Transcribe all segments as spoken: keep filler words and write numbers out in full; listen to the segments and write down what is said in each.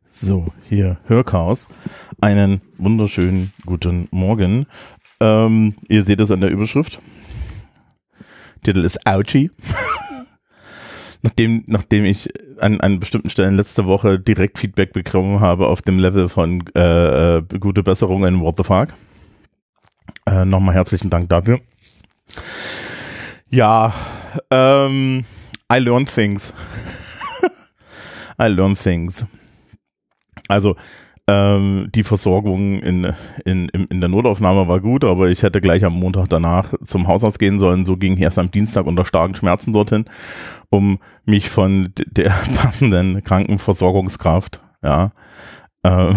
So, hier Hörchaos. Einen wunderschönen guten Morgen. Ähm, ihr seht es an der Überschrift. Titel ist Ouchie. nachdem, nachdem ich an, an bestimmten Stellen letzte Woche direkt Feedback bekommen habe auf dem Level von äh, äh, gute Besserung in What the Fuck. Äh, Nochmal herzlichen Dank dafür. Ja, ähm, I learned things. I learned things. Also ähm, die Versorgung in, in, in, in der Notaufnahme war gut, aber ich hätte gleich am Montag danach zum Hausarzt gehen sollen. So ging ich erst am Dienstag unter starken Schmerzen dorthin, um mich von der passenden Krankenversorgungskraft, ja, äh,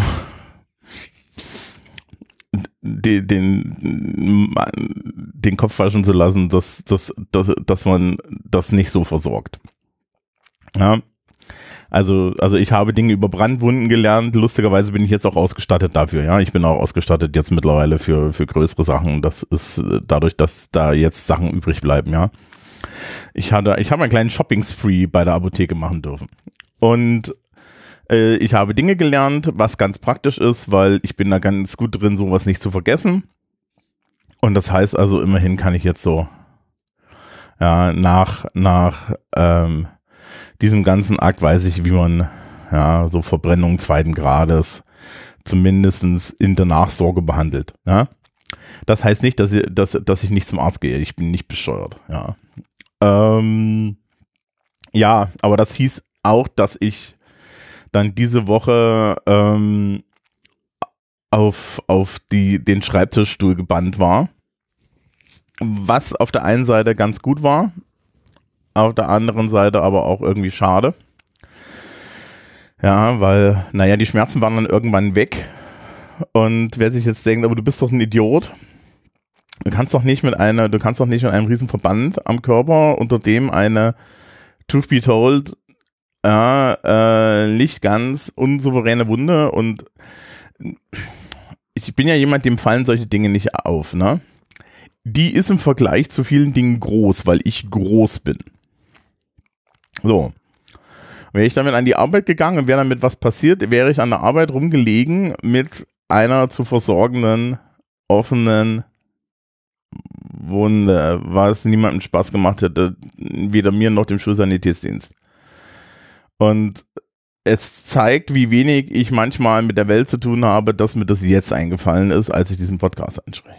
den, den, den Kopf waschen zu lassen, dass, dass, dass, dass man das nicht so versorgt. Ja. Also, also ich habe Dinge über Brandwunden gelernt. Lustigerweise bin ich jetzt auch ausgestattet dafür. Ja, ich bin auch ausgestattet jetzt mittlerweile für für größere Sachen. Das ist dadurch, dass da jetzt Sachen übrig bleiben. Ja, ich hatte, ich habe einen kleinen Shopping-Spree bei der Apotheke machen dürfen und äh, ich habe Dinge gelernt, was ganz praktisch ist, weil ich bin da ganz gut drin, sowas nicht zu vergessen. Und das heißt also, immerhin kann ich jetzt so ja nach nach ähm, diesem ganzen Akt weiß ich, wie man ja so Verbrennung zweiten Grades zumindest in der Nachsorge behandelt. Ja? Das heißt nicht, dass ich, dass, dass ich nicht zum Arzt gehe. Ich bin nicht bescheuert. Ja, ähm, ja, aber das hieß auch, dass ich dann diese Woche ähm, auf, auf die, den Schreibtischstuhl gebannt war. Was auf der einen Seite ganz gut war, auf der anderen Seite aber auch irgendwie schade. Ja, weil, naja, die Schmerzen waren dann irgendwann weg. Und wer sich jetzt denkt, aber du bist doch ein Idiot. Du kannst doch nicht mit einer, du kannst doch nicht mit einem riesen Verband am Körper, unter dem eine, truth be told, ja, äh, nicht ganz unsouveräne Wunde. Und ich bin ja jemand, dem fallen solche Dinge nicht auf, ne? Die ist im Vergleich zu vielen Dingen groß, weil ich groß bin. So, wäre ich damit an die Arbeit gegangen und wäre damit was passiert, wäre ich an der Arbeit rumgelegen mit einer zu versorgenden, offenen Wunde, was niemandem Spaß gemacht hätte, weder mir noch dem Schulsanitätsdienst. Und es zeigt, wie wenig ich manchmal mit der Welt zu tun habe, dass mir das jetzt eingefallen ist, als ich diesen Podcast anspreche.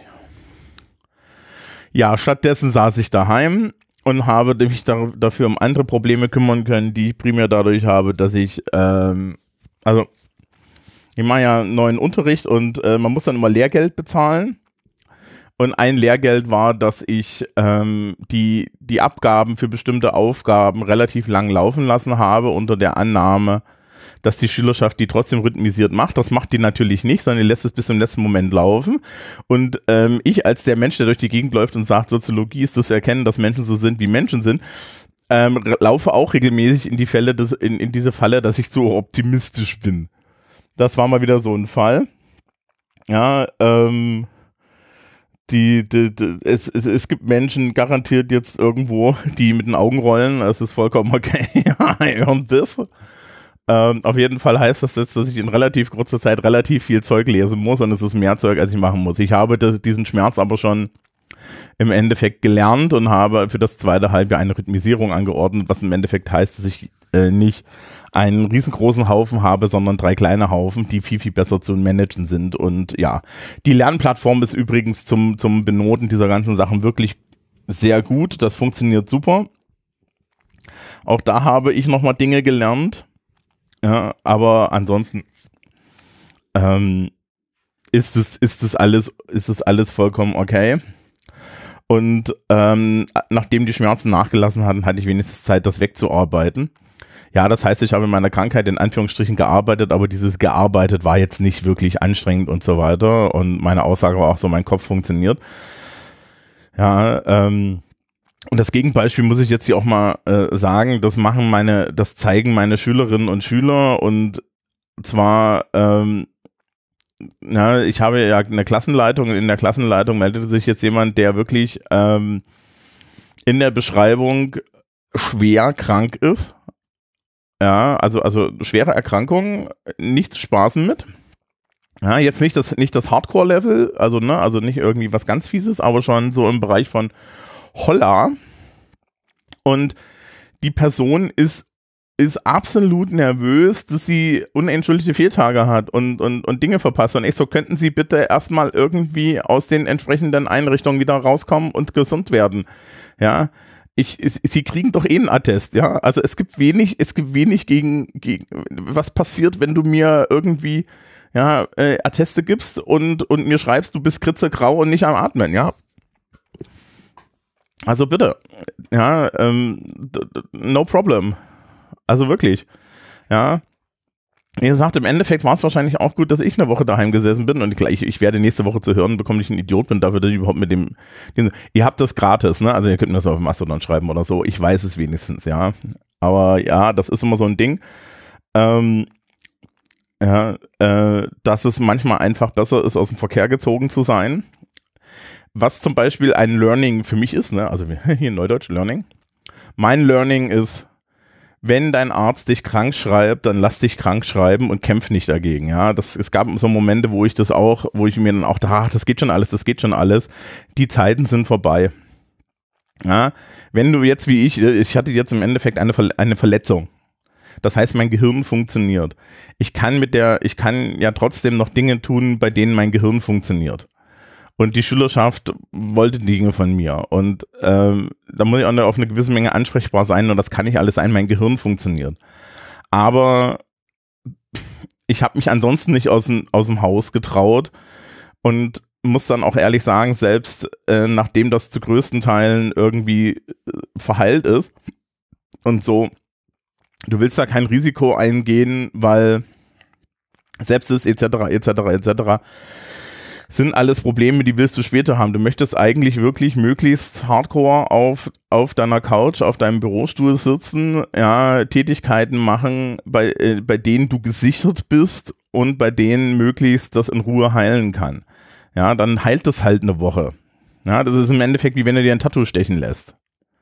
Ja, stattdessen saß ich daheim und habe mich da, dafür um andere Probleme kümmern können, die ich primär dadurch habe, dass ich, ähm, also ich mache ja neuen Unterricht und äh, man muss dann immer Lehrgeld bezahlen. Und ein Lehrgeld war, dass ich ähm, die, die Abgaben für bestimmte Aufgaben relativ lang laufen lassen habe, unter der Annahme, dass die Schülerschaft die trotzdem rhythmisiert macht. Das macht die natürlich nicht, sondern die lässt es bis zum letzten Moment laufen. Und ähm, ich als der Mensch, der durch die Gegend läuft und sagt, Soziologie ist das Erkennen, dass Menschen so sind, wie Menschen sind, ähm, laufe auch regelmäßig in die Fälle, des, in, in diese Falle, dass ich zu optimistisch bin. Das war mal wieder so ein Fall. Ja, ähm, die, die, die es, es, es gibt Menschen garantiert jetzt irgendwo, die mit den Augen rollen. Es ist vollkommen okay. I earned this. Ähm, auf jeden Fall heißt das jetzt, dass ich in relativ kurzer Zeit relativ viel Zeug lesen muss und es ist mehr Zeug, als ich machen muss. Ich habe das, diesen Schmerz aber schon im Endeffekt gelernt und habe für das zweite Halbjahr eine Rhythmisierung angeordnet, was im Endeffekt heißt, dass ich äh, nicht einen riesengroßen Haufen habe, sondern drei kleine Haufen, die viel, viel besser zu managen sind. Und ja, die Lernplattform ist übrigens zum, zum Benoten dieser ganzen Sachen wirklich sehr gut. Das funktioniert super. Auch da habe ich nochmal Dinge gelernt. Ja, aber ansonsten ähm, ist es, ist es alles, ist es alles vollkommen okay. Und ähm, nachdem die Schmerzen nachgelassen hatten, hatte ich wenigstens Zeit, das wegzuarbeiten. Ja, das heißt, ich habe in meiner Krankheit in Anführungsstrichen gearbeitet, aber dieses gearbeitet war jetzt nicht wirklich anstrengend und so weiter. Und meine Aussage war auch so, mein Kopf funktioniert. Ja, ähm, und das Gegenbeispiel muss ich jetzt hier auch mal äh, sagen, das machen meine, das zeigen meine Schülerinnen und Schüler und zwar, ähm, ja, ich habe ja eine Klassenleitung und in der Klassenleitung meldete sich jetzt jemand, der wirklich ähm, in der Beschreibung schwer krank ist Ja, also, also schwere Erkrankungen, nicht zu spaßen mit. Ja, jetzt nicht das, nicht das Hardcore-Level, also, ne, also nicht irgendwie was ganz Fieses, aber schon so im Bereich von Holla. Und die Person ist, ist absolut nervös, dass sie unentschuldigte Fehltage hat und, und, und Dinge verpasst. Und ich so, könnten Sie bitte erstmal irgendwie aus den entsprechenden Einrichtungen wieder rauskommen und gesund werden. Ja. Ich, sie kriegen doch eh einen Attest, ja. Also es gibt wenig, es gibt wenig gegen, gegen was passiert, wenn du mir irgendwie ja, äh, Atteste gibst und, und mir schreibst, du bist kritzegrau und nicht am Atmen, ja. Also bitte, ja, ähm, no problem. Also wirklich, ja. Wie gesagt, im Endeffekt war es wahrscheinlich auch gut, dass ich eine Woche daheim gesessen bin und gleich, ich werde nächste Woche zu hören bekommen, ich ein Idiot bin dafür, dass ich überhaupt mit dem, dem, ihr habt das gratis, ne, also ihr könnt mir das auf Mastodon schreiben oder so, ich weiß es wenigstens, ja, aber ja, das ist immer so ein Ding, ähm, ja, äh, dass es manchmal einfach besser ist, aus dem Verkehr gezogen zu sein, was zum Beispiel ein Learning für mich ist, ne, also hier in Neudeutsch Learning, mein Learning ist, wenn dein Arzt dich krank schreibt, dann lass dich krank schreiben und kämpf nicht dagegen. Ja, das, es gab so Momente, wo ich das auch, wo ich mir dann auch dachte, ach, das geht schon alles, das geht schon alles. Die Zeiten sind vorbei. Ja, wenn du jetzt wie ich, ich hatte jetzt im Endeffekt eine, eine Verletzung. Das heißt, mein Gehirn funktioniert. Ich kann mit der, ich kann ja trotzdem noch Dinge tun, bei denen mein Gehirn funktioniert. Und die Schülerschaft wollte Dinge von mir. Und ähm, da muss ich auch auf eine gewisse Menge ansprechbar sein und das kann nicht alles sein, mein Gehirn funktioniert. Aber ich habe mich ansonsten nicht aus dem, aus dem Haus getraut und muss dann auch ehrlich sagen, selbst äh, nachdem das zu größten Teilen irgendwie äh, verheilt ist und so, du willst da kein Risiko eingehen, weil Sepsis et cetera et cetera et cetera sind alles Probleme, die willst du später haben. Du möchtest eigentlich wirklich möglichst hardcore auf, auf deiner Couch, auf deinem Bürostuhl sitzen, ja, Tätigkeiten machen, bei, äh, bei denen du gesichert bist und bei denen möglichst das in Ruhe heilen kann. Ja, dann heilt das halt eine Woche. Ja, das ist im Endeffekt wie wenn du dir ein Tattoo stechen lässt.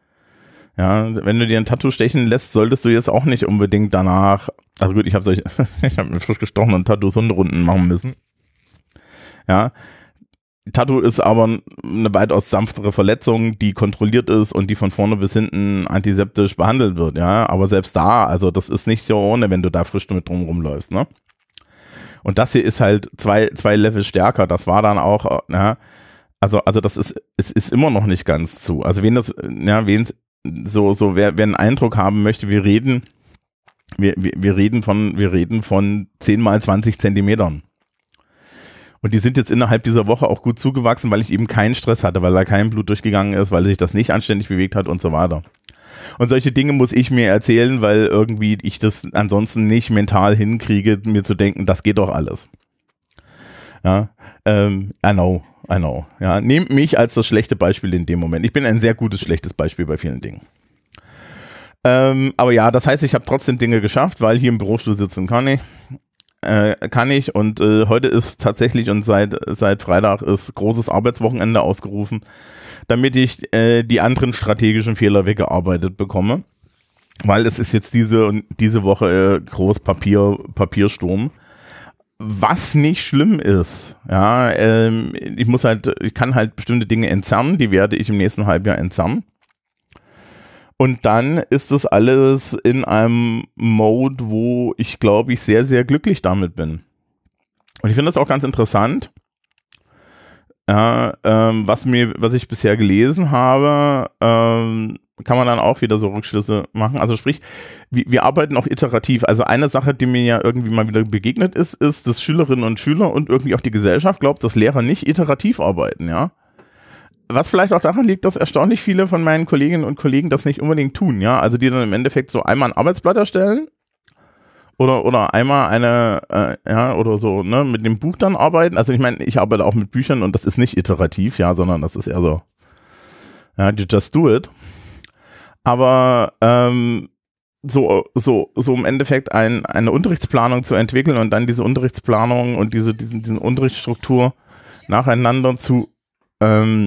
Ja, wenn du dir ein Tattoo stechen lässt, solltest du jetzt auch nicht unbedingt danach, also gut, ich habe ich hab mir frisch gestochenen Tattoos Hunderunden machen müssen. Ja, Tattoo ist aber eine weitaus sanftere Verletzung, die kontrolliert ist und die von vorne bis hinten antiseptisch behandelt wird, ja, aber selbst da, also das ist nicht so ohne, wenn du da frisch mit drum rumläufst, ne? Und das hier ist halt zwei, zwei Level stärker, das war dann auch, ja, also, also das ist, es ist immer noch nicht ganz zu, also wen das, ja, wen so, so, wer, wer einen Eindruck haben möchte, wir reden, wir, wir, wir reden von, wir reden von zehn mal zwanzig Zentimetern. Und die sind jetzt innerhalb dieser Woche auch gut zugewachsen, weil ich eben keinen Stress hatte, weil da kein Blut durchgegangen ist, weil sich das nicht anständig bewegt hat und so weiter. Und solche Dinge muss ich mir erzählen, weil irgendwie ich das ansonsten nicht mental hinkriege, mir zu denken, das geht doch alles. Ja, ähm, I know, I know. Ja, nehmt mich als das schlechte Beispiel in dem Moment. Ich bin ein sehr gutes, schlechtes Beispiel bei vielen Dingen. Ähm, aber ja, das heißt, ich habe trotzdem Dinge geschafft, weil hier im Bürostuhl sitzen kann ich. Äh, kann ich und äh, heute ist tatsächlich und seit, seit Freitag ist großes Arbeitswochenende ausgerufen, damit ich äh, die anderen strategischen Fehler weggearbeitet bekomme, weil es ist jetzt diese diese Woche äh, groß Papier, Papiersturm, was nicht schlimm ist. Ja, ähm, ich muss halt, ich kann halt bestimmte Dinge entzerren, die werde ich im nächsten Halbjahr entzerren. Und dann ist das alles in einem Mode, wo ich glaube ich sehr, sehr glücklich damit bin. Und ich finde das auch ganz interessant, ja, ähm, was mir, was ich bisher gelesen habe, ähm, kann man dann auch wieder so Rückschlüsse machen. Also sprich, wir, wir arbeiten auch iterativ. Also eine Sache, die mir ja irgendwie mal wieder begegnet ist, ist, dass Schülerinnen und Schüler und irgendwie auch die Gesellschaft glaubt, dass Lehrer nicht iterativ arbeiten, ja. Was vielleicht auch daran liegt, dass erstaunlich viele von meinen Kolleginnen und Kollegen das nicht unbedingt tun, ja, also die dann im Endeffekt so einmal ein Arbeitsblatt erstellen oder oder einmal eine, äh, ja, oder so, ne, mit dem Buch dann arbeiten, also ich meine, ich arbeite auch mit Büchern und das ist nicht iterativ, ja, sondern das ist eher so, ja, you just do it, aber ähm, so, so, so im Endeffekt ein, eine Unterrichtsplanung zu entwickeln und dann diese Unterrichtsplanung und diese, diesen, diesen Unterrichtsstruktur nacheinander zu ähm,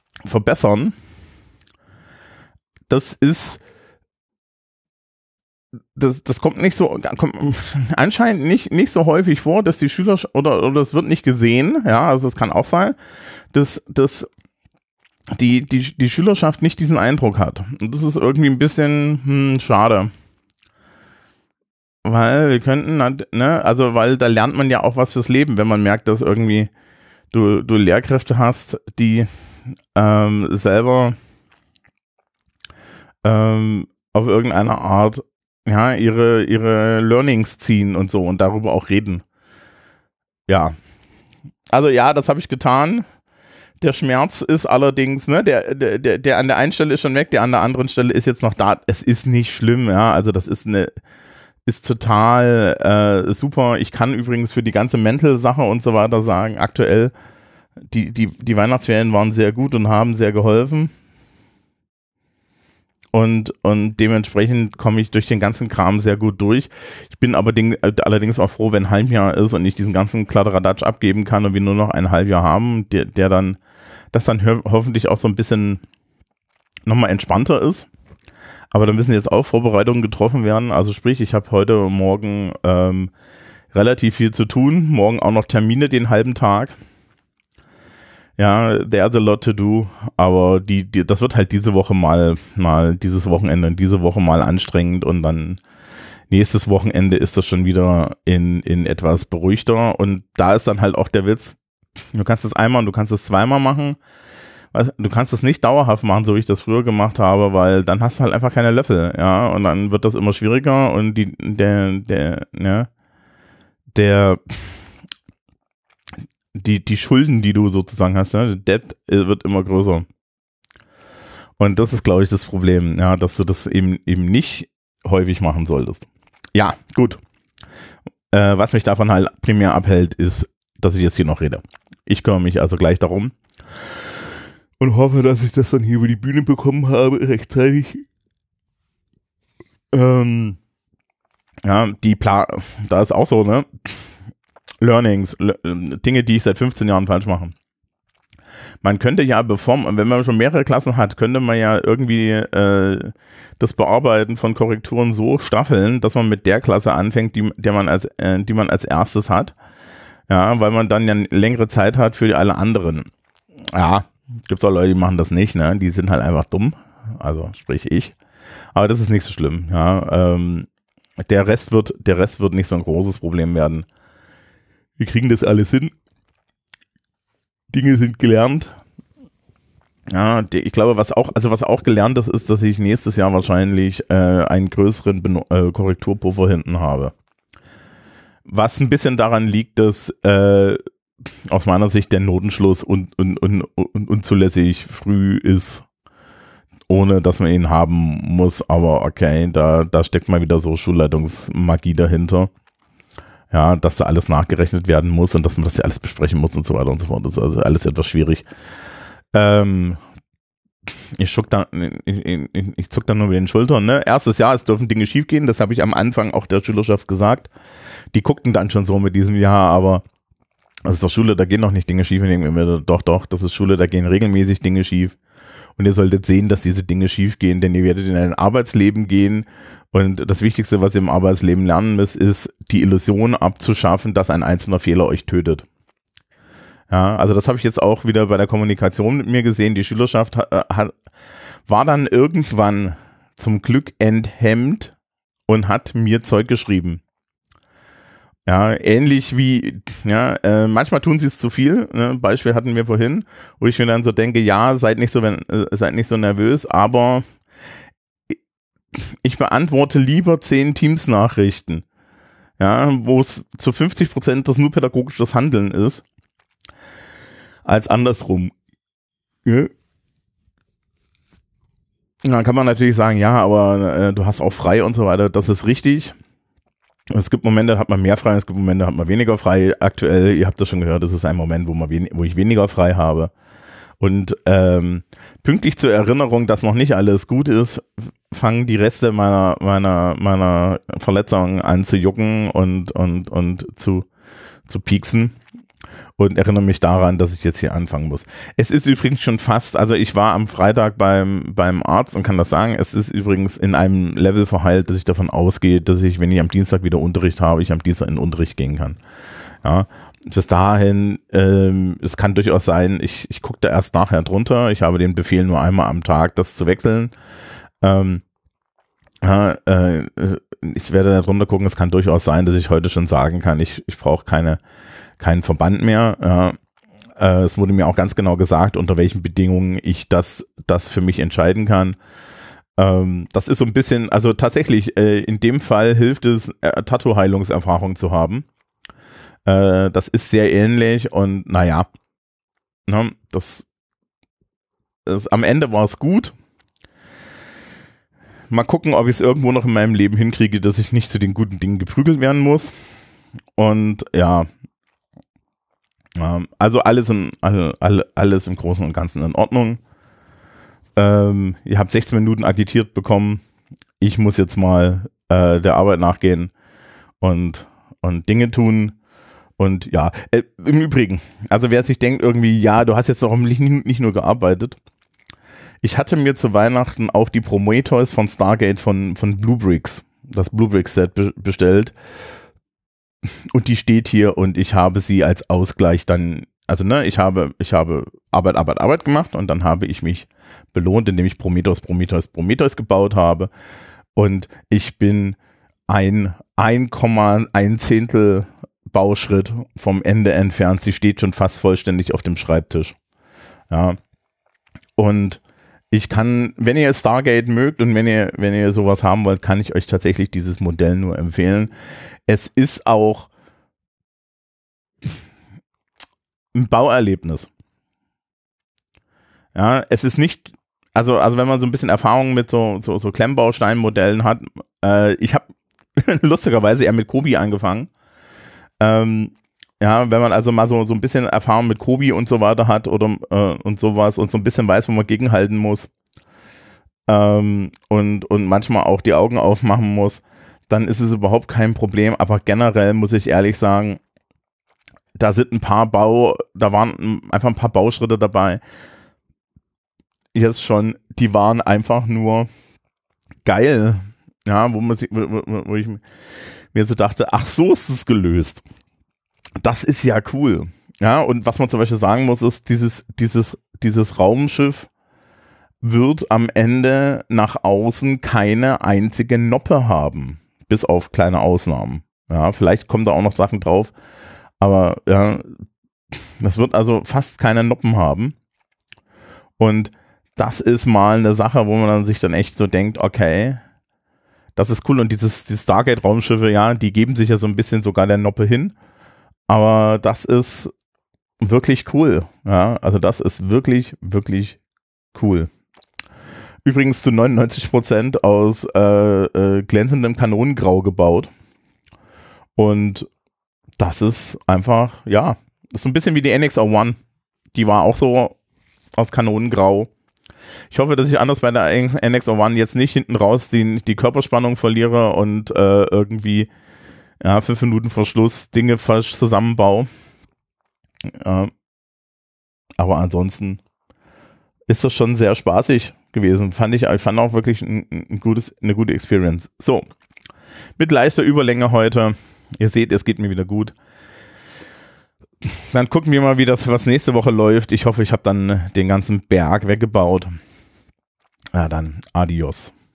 verbessern, das ist das, das kommt nicht so, kommt anscheinend nicht, nicht so häufig vor, dass die Schüler, oder, oder es wird nicht gesehen, ja, also es kann auch sein, dass, dass die, die, die Schülerschaft nicht diesen Eindruck hat. Und das ist irgendwie ein bisschen hm, schade. Weil wir könnten, ne, also weil da lernt man ja auch was fürs Leben, wenn man merkt, dass irgendwie du, du Lehrkräfte hast, die ähm, selber ähm, auf irgendeine Art ja, ihre, ihre Learnings ziehen und so und darüber auch reden. Ja. Also ja, das habe ich getan. Der Schmerz ist allerdings, ne, der, der, der, der an der einen Stelle ist schon weg, der an der anderen Stelle ist jetzt noch da. Es ist nicht schlimm, ja. Also das ist eine, ist total äh, super. Ich kann übrigens für die ganze Mental-Sache und so weiter sagen, aktuell, die, die, die Weihnachtsferien waren sehr gut und haben sehr geholfen. Und, und dementsprechend komme ich durch den ganzen Kram sehr gut durch. Ich bin aber ding, allerdings auch froh, wenn Halbjahr ist und ich diesen ganzen Kladderadatsch abgeben kann und wir nur noch ein Halbjahr haben, der, der dann, das dann ho- hoffentlich auch so ein bisschen nochmal entspannter ist. Aber da müssen jetzt auch Vorbereitungen getroffen werden. Also sprich, ich habe heute und morgen ähm, relativ viel zu tun. Morgen auch noch Termine den halben Tag. Ja, there's a lot to do, aber die, die, das wird halt diese Woche mal, mal dieses Wochenende und diese Woche mal anstrengend und dann nächstes Wochenende ist das schon wieder in, in etwas beruhigter und da ist dann halt auch der Witz, du kannst es einmal und du kannst es zweimal machen, du kannst es nicht dauerhaft machen, so wie ich das früher gemacht habe, weil dann hast du halt einfach keine Löffel, ja, und dann wird das immer schwieriger und die, der, der, ja, der, Die, die Schulden, die du sozusagen hast, ne? Der Debt wird immer größer. Und das ist, glaube ich, das Problem, ja, dass du das eben eben nicht häufig machen solltest. Ja, gut. Äh, was mich davon halt primär abhält, ist, dass ich jetzt hier noch rede. Ich kümmere mich also gleich darum und hoffe, dass ich das dann hier über die Bühne bekommen habe, rechtzeitig. Ähm, ja, die Pla- da ist auch so, ne? Learnings, le- Dinge, die ich seit fünfzehn Jahren falsch mache. Man könnte ja, bevor, wenn man schon mehrere Klassen hat, könnte man ja irgendwie äh, das Bearbeiten von Korrekturen so staffeln, dass man mit der Klasse anfängt, die, der man als, äh, die man als erstes hat. Ja, weil man dann ja längere Zeit hat für alle anderen. Ja, gibt es auch Leute, die machen das nicht, ne? Die sind halt einfach dumm. Also sprich ich. Aber das ist nicht so schlimm. Ja, ähm, der Rest wird, der Rest wird nicht so ein großes Problem werden. Wir kriegen das alles hin. Dinge sind gelernt. Ja, die, ich glaube, was auch, also was auch gelernt ist, ist, dass ich nächstes Jahr wahrscheinlich äh, einen größeren Ben- äh, Korrekturpuffer hinten habe. Was ein bisschen daran liegt, dass äh, aus meiner Sicht der Notenschluss un, un, un, un, unzulässig früh ist, ohne dass man ihn haben muss. Aber okay, da, da steckt mal wieder so Schulleitungsmagie dahinter. Ja, dass da alles nachgerechnet werden muss und dass man das ja alles besprechen muss und so weiter und so fort. Das ist also alles etwas schwierig. Ähm, ich schuck da, ich, ich, ich zuck da nur mit den Schultern. Ne? Erstes Jahr, es dürfen Dinge schiefgehen. Das habe ich am Anfang auch der Schülerschaft gesagt. Die guckten dann schon so mit diesem Jahr, aber das ist doch Schule, da gehen doch nicht Dinge schief. Und ich denke mir, doch, doch, das ist Schule, da gehen regelmäßig Dinge schief. Und ihr solltet sehen, dass diese Dinge schief gehen, denn ihr werdet in ein Arbeitsleben gehen. Und das Wichtigste, was ihr im Arbeitsleben lernen müsst, ist, die Illusion abzuschaffen, dass ein einzelner Fehler euch tötet. Ja, also das habe ich jetzt auch wieder bei der Kommunikation mit mir gesehen. Die Schülerschaft hat, hat, war dann irgendwann zum Glück enthemmt und hat mir Zeug geschrieben. Ja, ähnlich wie, ja, äh, manchmal tun sie es zu viel. Ne? Beispiel hatten wir vorhin, wo ich mir dann so denke, ja, seid nicht so, wenn, äh, seid nicht so nervös, aber ich beantworte lieber zehn Teams-Nachrichten, ja, wo es zu fünfzig Prozent das nur pädagogisches Handeln ist, als andersrum. Ja. Dann kann man natürlich sagen, ja, aber äh, du hast auch frei und so weiter, das ist richtig. Es gibt Momente, da hat man mehr frei, es gibt Momente, da hat man weniger frei. Aktuell, ihr habt das schon gehört, das ist ein Moment, wo, man wen- wo ich weniger frei habe. Und ähm, pünktlich zur Erinnerung, dass noch nicht alles gut ist, fangen die Reste meiner meiner meiner Verletzungen an zu jucken und und und zu zu pieksen. und erinnere mich daran, dass ich jetzt hier anfangen muss. Es ist übrigens schon fast, also ich war am Freitag beim, beim Arzt und kann das sagen, es ist übrigens in einem Level verheilt, dass ich davon ausgehe, dass ich, wenn ich am Dienstag wieder Unterricht habe, ich am Dienstag in den Unterricht gehen kann. Ja, bis dahin, ähm, es kann durchaus sein, ich, ich gucke da erst nachher drunter, ich habe den Befehl nur einmal am Tag, das zu wechseln. Ähm, ja, äh, ich werde da drunter gucken, es kann durchaus sein, dass ich heute schon sagen kann, ich, ich brauche keine keinen Verband mehr. Ja. Äh, es wurde mir auch ganz genau gesagt, unter welchen Bedingungen ich das, das für mich entscheiden kann. Ähm, das ist so ein bisschen, also tatsächlich, äh, in dem Fall hilft es, äh, Tattoo-Heilungserfahrung zu haben. Äh, das ist sehr ähnlich und naja, ne, das, das am Ende war es gut. Mal gucken, ob ich es irgendwo noch in meinem Leben hinkriege, dass ich nicht zu den guten Dingen geprügelt werden muss. Und ja, also alles, in, alle, alles im Großen und Ganzen in Ordnung. Ähm, ihr habt sechzehn Minuten agitiert bekommen. Ich muss jetzt mal äh, der Arbeit nachgehen und, und Dinge tun. Und ja, äh, im Übrigen, also wer sich denkt irgendwie, ja, du hast jetzt doch nicht, nicht nur gearbeitet. Ich hatte mir zu Weihnachten auch die Prometheus von Stargate von, von Bluebricks, das Bluebricks-Set be- bestellt. Und die steht hier und ich habe sie als Ausgleich dann, also ne, ich habe, ich habe Arbeit, Arbeit, Arbeit gemacht und dann habe ich mich belohnt, indem ich Prometheus, Prometheus, Prometheus gebaut habe und ich bin ein ein Komma eins Zehntel Bauschritt vom Ende entfernt. Sie steht schon fast vollständig auf dem Schreibtisch. Ja. Und ich kann, wenn ihr Stargate mögt und wenn ihr, wenn ihr sowas haben wollt, kann ich euch tatsächlich dieses Modell nur empfehlen. Es ist auch ein Bauerlebnis. Ja, es ist nicht, also, also wenn man so ein bisschen Erfahrung mit so, so, so Klemmbausteinmodellen hat, äh, ich habe lustigerweise eher mit Kobi angefangen. Ähm, ja, wenn man also mal so, so ein bisschen Erfahrung mit Kobi und so weiter hat oder äh, und sowas und so ein bisschen weiß, wo man gegenhalten muss ähm, und, und manchmal auch die Augen aufmachen muss, dann ist es überhaupt kein Problem, aber generell muss ich ehrlich sagen, da sind ein paar Bau, da waren einfach ein paar Bauschritte dabei, jetzt schon, die waren einfach nur geil, ja, wo man sich, wo, wo ich mir so dachte, ach so ist es gelöst, das ist ja cool, ja, und was man zum Beispiel sagen muss, ist, dieses, dieses, dieses Raumschiff wird am Ende nach außen keine einzige Noppe haben. Bis auf kleine Ausnahmen. Ja, vielleicht kommen da auch noch Sachen drauf, aber ja, das wird also fast keine Noppen haben. Und das ist mal eine Sache, wo man dann sich dann echt so denkt, okay, das ist cool. Und dieses, dieses Stargate-Raumschiffe, ja, die geben sich ja so ein bisschen sogar der Noppe hin. Aber das ist wirklich cool. Ja, also das ist wirklich, wirklich cool. Übrigens zu neunundneunzig Prozent aus äh, äh, glänzendem Kanonengrau gebaut. Und das ist einfach, ja, das ist so ein bisschen wie die N X O eins. Die war auch so aus Kanonengrau. Ich hoffe, dass ich anders bei der N X O eins jetzt nicht hinten raus die, die Körperspannung verliere und äh, irgendwie ja, fünf Minuten vor Schluss Dinge falsch zusammenbaue. Äh, aber ansonsten ist das schon sehr spaßig gewesen. Fand ich, ich fand auch wirklich ein, ein gutes, eine gute Experience. So, mit leichter Überlänge heute. Ihr seht, es geht mir wieder gut. Dann gucken wir mal, wie das was nächste Woche läuft. Ich hoffe, ich habe dann den ganzen Berg weggebaut. Ja, dann adios.